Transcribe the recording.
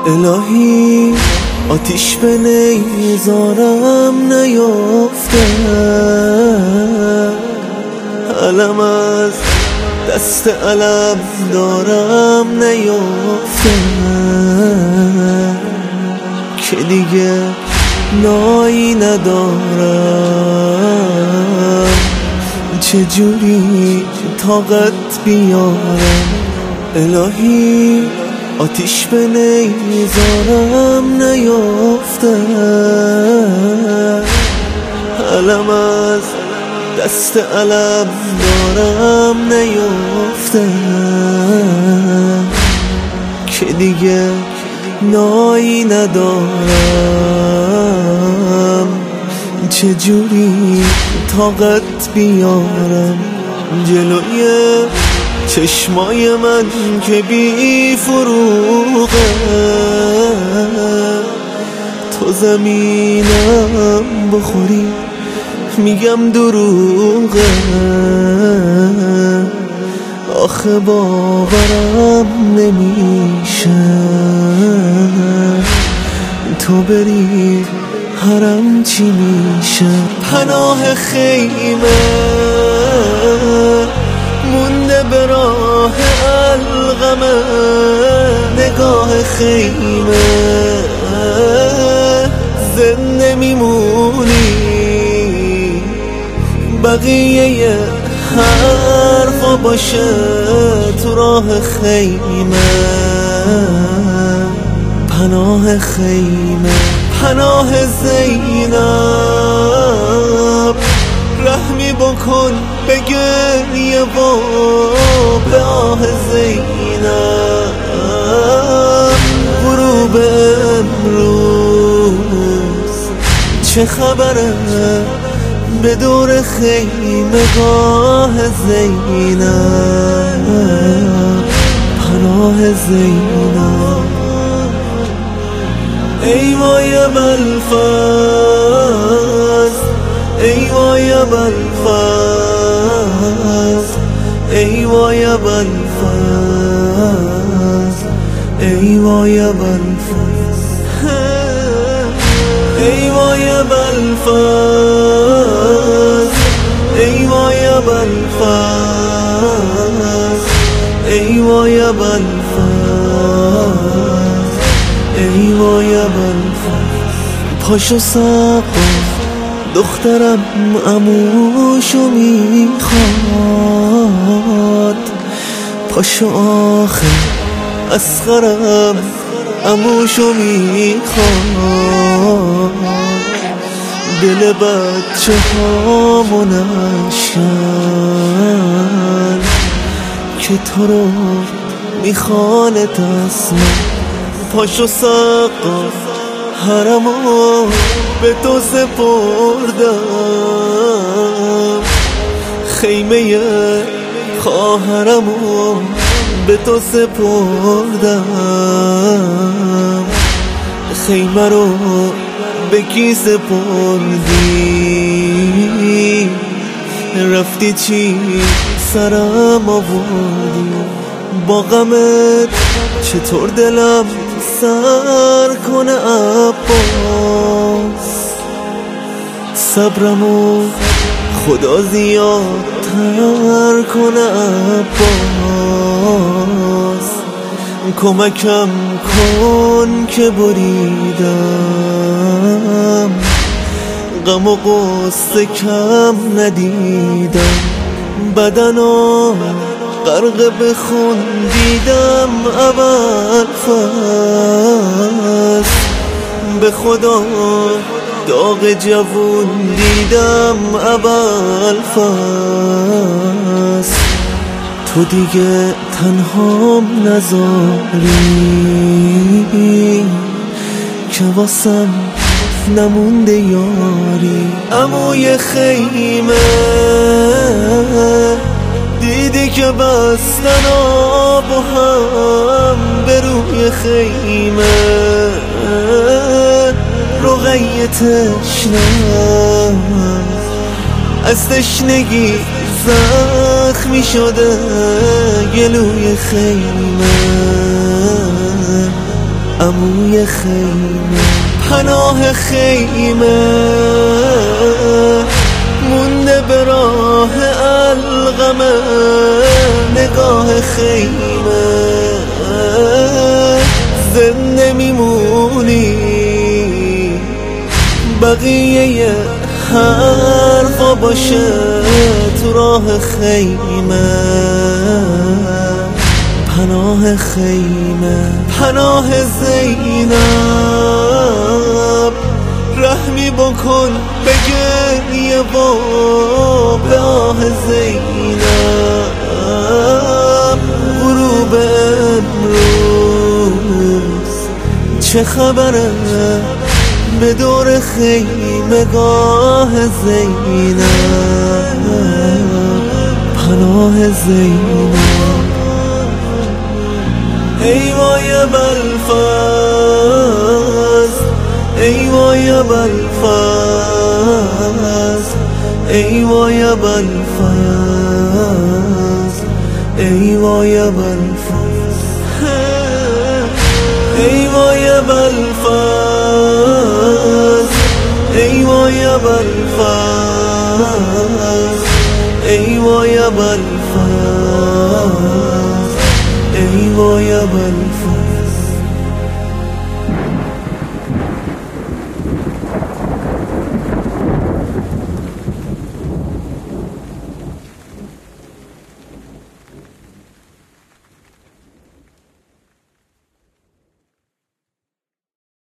الهی آتیش به نیزارم نیافته، علم از دست علم دارم نیافته که دیگه نایی ندارم، چجوری طاقت بیارم. الهی آتیش به نیزارم نیافته، علم از دست علم دارم نیافته که دیگه نایی ندارم، چجوری طاقت بیارم. جلوی چشمای من که بی فروغه، تو زمینم بخوری میگم دروغه، آخه باورم نمیشه تو بری حرم چی میشه. پناه خیمه مونده به راه القمه، نگاه خیمه زنده میمونی، بقیه حرفا باشه تو راه خیمه. پناه خیمه، پناه زینب، رحمی بکن به گریه و به آه زینب. غروب امروز چه خبره به دور خیمه گاه زینب، پناه زینب. ای وای ابوالفضل، ای وای ابوالفضل، ای وای ابوالفضل، ای وای ابوالفضل، ای وای ابوالفضل، ای وای ابوالفضل، ای وای ابوالفضل، ای وای ابوالفضل. پاشو سقا دخترم عموشو میخواد، پاشو آخه اصغرم عموشو میخواد. دل بچه ها منشن که تو رو میخوانه تسمه. پاشو سقا حرمو به تو سپردم، خیمه خواهرمو به تو سپردم. خیمه رو به کی سپردی؟ رفتی چی سرم آوردی؟ با غمت چطور دلم سر کنه عباس؟ صبرمو خدا زیادتر کنه عباس. کمکم کن که بریدم، غم و غصه کم ندیدم. بدنو غرق به خون دیدم ابوالفضل، به خدا داغ جوون دیدم ابوالفضل. تو دیگه تنهام نذاری که واسم نمونده یاری. عموی خیمه دیدی که بستن آب و هم به روی خیمه، رقیه تشنه از تشنگی زخمی شده گلوی خیمه. عموی خیمه پناه خیمه مونده به راه القمه نگاه خیمه زنده میمونی بقیه حرفا باشه تو راه خیمه پناه خیمه پناه زینب رحمی بکن به گریه و به آه زینب غروب امروز چه خبره به دور خیمه گاه زینب پناه زینب ای وای بلفز ای وای بلفز ای وای بلفز ای وای بلفز ای وای بلفز ای وای بلفز